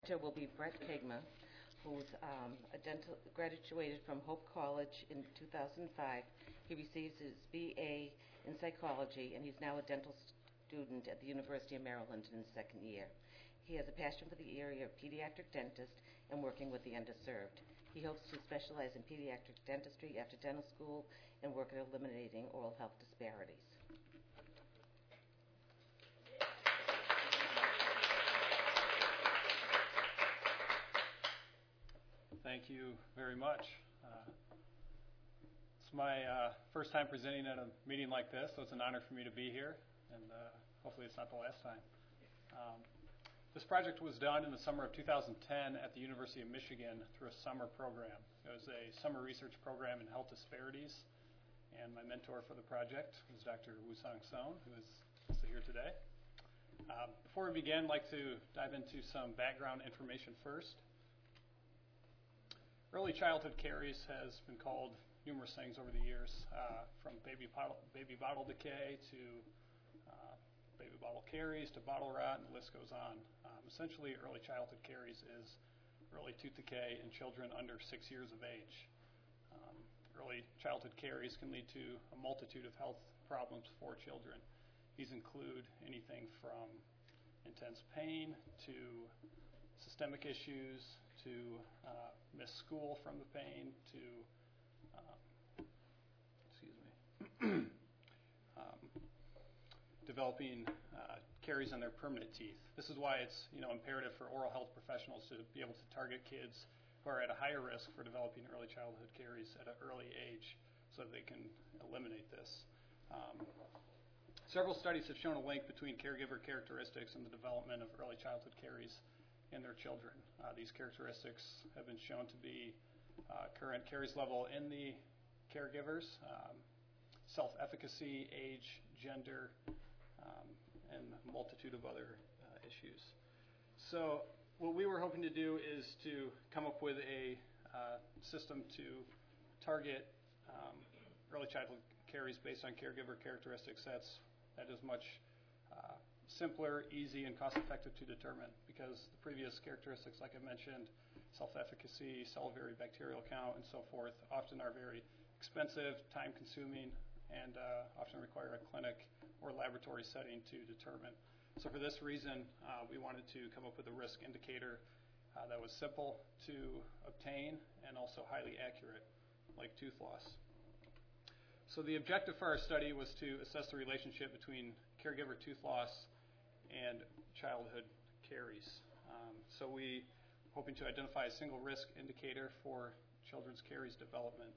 Will be Brett Kegma, who's graduated from Hope College in 2005. He receives his BA in psychology, and he's now a dental student at the University of Maryland in his second year. He has a passion for the area of pediatric dentist and working with the underserved. He hopes to specialize in pediatric dentistry after dental school and work at eliminating oral health disparities. Thank you very much. It's my first time presenting at a meeting like this, so it's an honor for me to be here, and hopefully it's not the last time. This project was done in the summer of 2010 at the University of Michigan through a summer program. It was a summer research program in health disparities, and my mentor for the project was Dr. Woo-Sung Sohn, who is also here today. Before we begin, I'd like to dive into some background information first. Early childhood caries has been called numerous things over the years, from baby bottle decay to baby bottle caries to bottle rot, and the list goes on. Essentially, early childhood caries is early tooth decay in children under 6 years of age. Early childhood caries can lead to a multitude of health problems for children. These include anything from intense pain to systemic issues, to miss school from the pain, to developing caries on their permanent teeth. This is why it's imperative for oral health professionals to be able to target kids who are at a higher risk for developing early childhood caries at an early age, so that they can eliminate this. Several studies have shown a link between caregiver characteristics and the development of early childhood caries in their children. These characteristics have been shown to be current caries level in the caregivers, self-efficacy, age, gender, and a multitude of other issues. So what we were hoping to do is to come up with a system to target early childhood caries based on caregiver characteristics that is much simpler, easy, and cost-effective to determine, because the previous characteristics, like I mentioned, self-efficacy, salivary bacterial count, and so forth, often are very expensive, time-consuming, and often require a clinic or laboratory setting to determine. So for this reason, we wanted to come up with a risk indicator that was simple to obtain and also highly accurate, like tooth loss. So the objective for our study was to assess the relationship between caregiver tooth loss and childhood caries. So we hoping to identify a single risk indicator for children's caries development.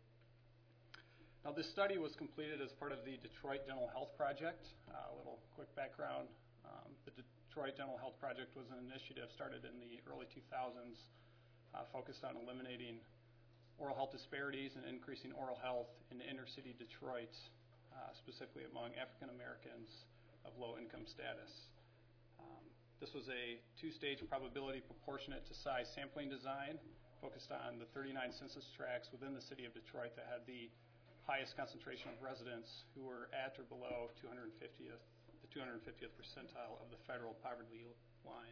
Now, this study was completed as part of the Detroit Dental Health Project. A little quick background. The Detroit Dental Health Project was an initiative started in the early 2000s, focused on eliminating oral health disparities and increasing oral health in inner city Detroit, specifically among African Americans of low income status. This was a two-stage probability proportionate to size sampling design, focused on the 39 census tracts within the city of Detroit that had the highest concentration of residents who were at or below the 250th percentile of the federal poverty line.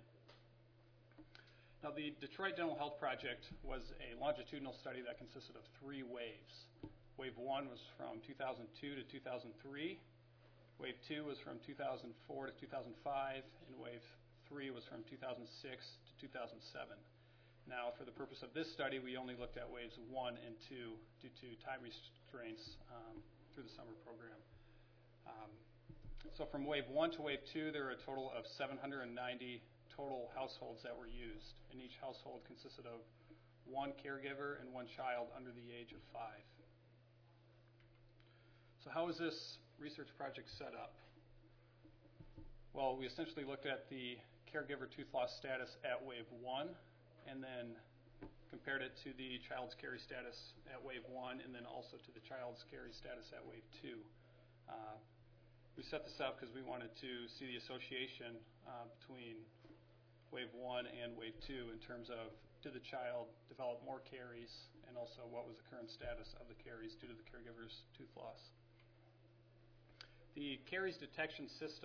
Now, the Detroit Dental Health Project was a longitudinal study that consisted of 3 waves. Wave 1 was from 2002 to 2003. Wave 2 was from 2004 to 2005. And Wave 3 was from 2006 to 2007. Now, for the purpose of this study, we only looked at waves 1 and 2 due to time restraints through the summer program. So from wave 1 to wave 2, there were a total of 790 total households that were used, and each household consisted of 1 caregiver and 1 child under the age of 5. So how was this research project set up? Well, we essentially looked at the caregiver tooth loss status at wave 1, and then compared it to the child's caries status at wave 1, and then also to the child's caries status at wave 2. We set this up because we wanted to see the association between wave 1 and wave 2 in terms of did the child develop more caries, and also what was the current status of the caries due to the caregiver's tooth loss. The caries detection system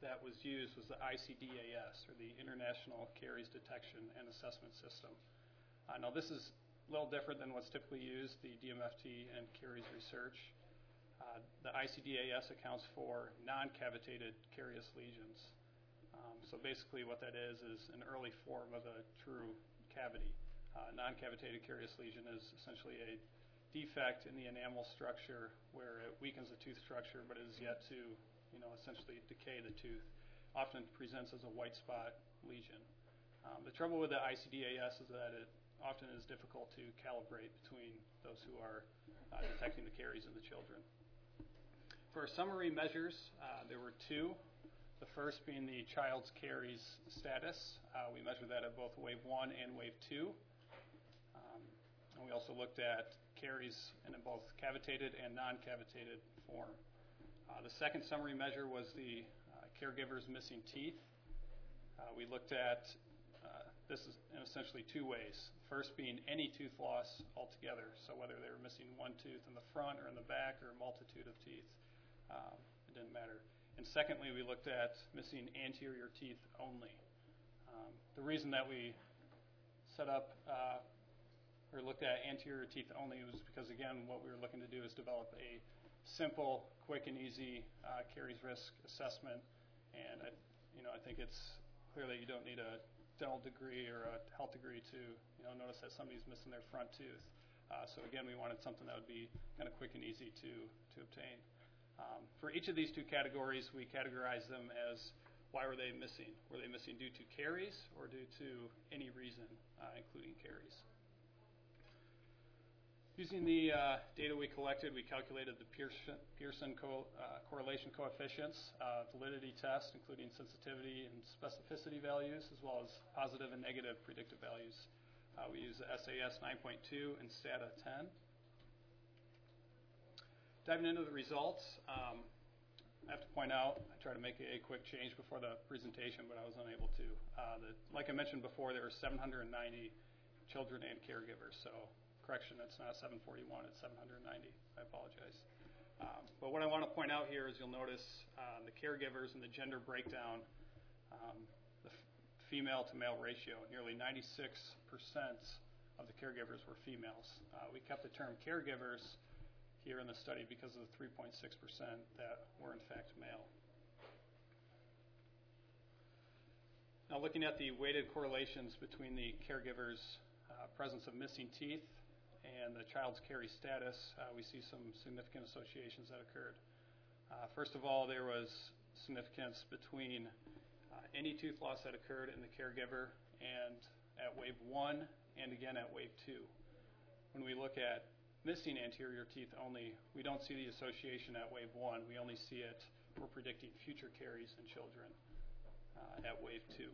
that was used was the ICDAS, or the International Caries Detection and Assessment System. Now this is a little different than what's typically used, the DMFT and caries research. The ICDAS accounts for non-cavitated carious lesions. So basically what that is an early form of a true cavity. Non-cavitated carious lesion is essentially a defect in the enamel structure where it weakens the tooth structure but is yet to essentially decay the tooth. Often presents as a white spot lesion. The trouble with the ICDAS is that it often is difficult to calibrate between those who are detecting the caries in the children. For summary measures, there were two. The first being the child's caries status. We measured that at both wave 1 and wave 2. And we also looked at caries in both cavitated and non-cavitated form. The second summary measure was the caregiver's missing teeth. We looked at this in essentially two ways. First being any tooth loss altogether, so whether they were missing one tooth in the front or in the back or a multitude of teeth, it didn't matter. And secondly, we looked at missing anterior teeth only. The reason that we set up or looked at anterior teeth only was because, again, what we were looking to do is develop a simple, quick, and easy caries risk assessment. And I think it's clear that you don't need a dental degree or a health degree to notice that somebody's missing their front tooth. So again, we wanted something that would be kind of quick and easy to obtain. For each of these two categories, we categorize them as why were they missing? Were they missing due to caries or due to any reason, including caries? Using the data we collected, we calculated the Pearson correlation coefficients, validity test, including sensitivity and specificity values, as well as positive and negative predictive values. We use the SAS 9.2 and STATA 10. Diving into the results, I have to point out, I tried to make a quick change before the presentation, but I was unable to. Like I mentioned before, there were 790 children and caregivers, so correction, it's not 741, it's 790. I apologize. But what I want to point out here is you'll notice the caregivers and the gender breakdown, the female to male ratio. Nearly 96% of the caregivers were females. We kept the term caregivers here in the study because of the 3.6% that were in fact male. Now looking at the weighted correlations between the caregiver's presence of missing teeth and the child's caries status, we see some significant associations that occurred. First of all, there was significance between any tooth loss that occurred in the caregiver and at wave 1 and again at wave 2. When we look at missing anterior teeth only, we don't see the association at wave 1. We only see it for predicting future caries in children at wave 2.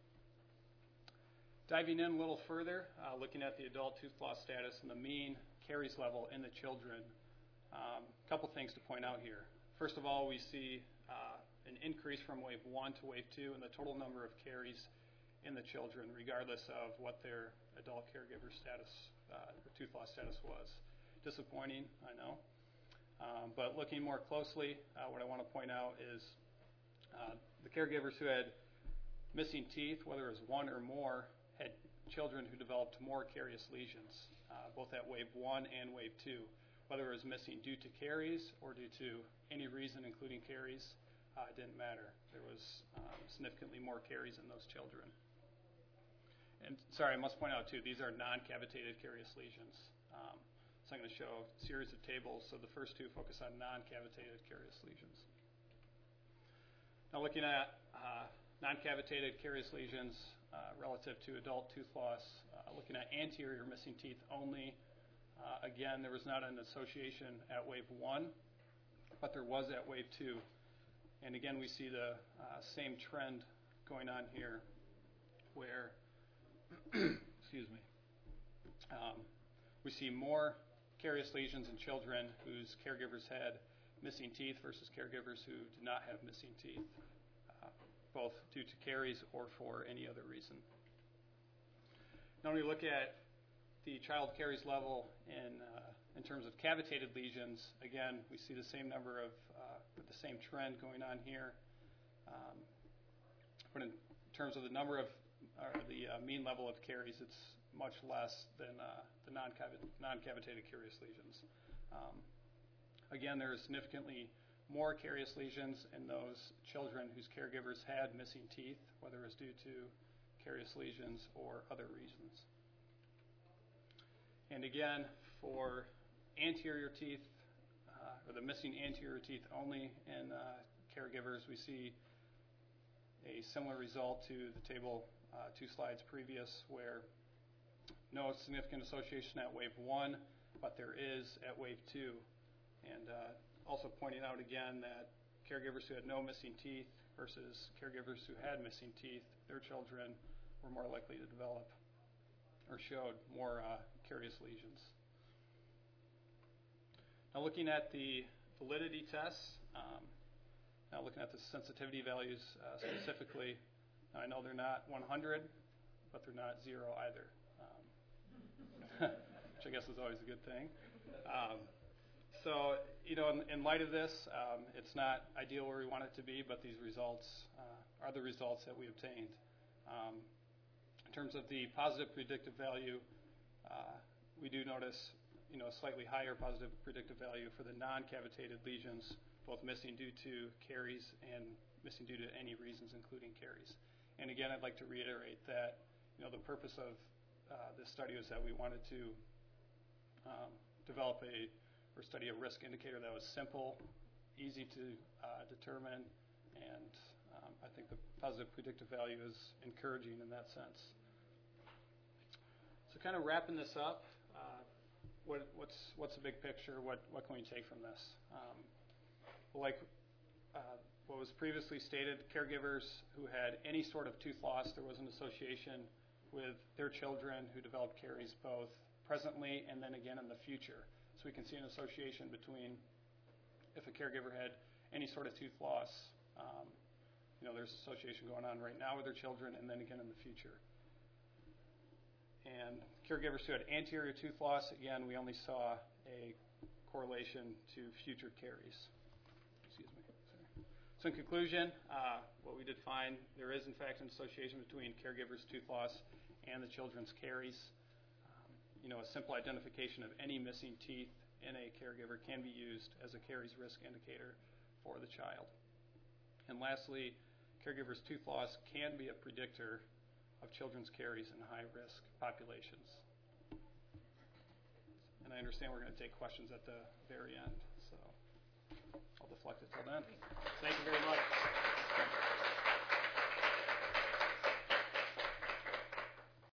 Diving in a little further, looking at the adult tooth loss status and the mean caries level in the children, a couple things to point out here. First of all, we see an increase from wave 1 to wave 2 in the total number of caries in the children, regardless of what their adult caregiver status or tooth loss status was. Disappointing, I know. But looking more closely, what I want to point out is the caregivers who had missing teeth, whether it was one or more, had children who developed more carious lesions, both at wave 1 and wave 2. Whether it was missing due to caries or due to any reason, including caries, it didn't matter. There was significantly more caries in those children. And sorry, I must point out too, these are non-cavitated carious lesions. So I'm going to show a series of tables. So the first two focus on non-cavitated carious lesions. Now looking at non-cavitated carious lesions relative to adult tooth loss, looking at anterior missing teeth only, again, there was not an association at wave 1, but there was at wave 2. And again, we see the same trend going on here where, excuse me, we see more carious lesions in children whose caregivers had missing teeth versus caregivers who did not have missing teeth, both due to caries or for any other reason. Now when we look at the child caries level in terms of cavitated lesions, again, we see the same number of, the same trend going on here. But in terms of the number of, or the mean level of caries, it's much less than the non-cavitated carious lesions. Again, there is significantly more carious lesions in those children whose caregivers had missing teeth, whether it was due to carious lesions or other reasons. And again, for anterior teeth, or the missing anterior teeth only in caregivers, we see a similar result to the table 2 slides previous, where no significant association at wave 1, but there is at wave 2. And also pointing out again that caregivers who had no missing teeth versus caregivers who had missing teeth, their children were more likely to develop or showed more carious lesions. Now looking at the validity tests, now looking at the sensitivity values specifically, now I know they're not 100, but they're not 0 either, which I guess is always a good thing. So, in light of this, it's not ideal where we want it to be, but these results are the results that we obtained. In terms of the positive predictive value, we do notice, a slightly higher positive predictive value for the non-cavitated lesions, both missing due to caries and missing due to any reasons, including caries. And again, I'd like to reiterate that, the purpose of this study was that we wanted to develop or study a risk indicator that was simple, easy to determine, and I think the positive predictive value is encouraging in that sense. So kind of wrapping this up, what's the big picture? What can we take from this? Like what was previously stated, caregivers who had any sort of tooth loss, there was an association with their children who developed caries both presently and then again in the future. So we can see an association between if a caregiver had any sort of tooth loss, there's association going on right now with their children and then again in the future. And caregivers who had anterior tooth loss, again, we only saw a correlation to future caries. Excuse me. Sorry. So in conclusion, what we did find, there is in fact an association between caregivers' tooth loss and the children's caries. A simple identification of any missing teeth in a caregiver can be used as a caries risk indicator for the child. And lastly, caregivers' tooth loss can be a predictor of children's caries in high-risk populations. And I understand we're going to take questions at the very end, so I'll deflect it till then. Thank you very much.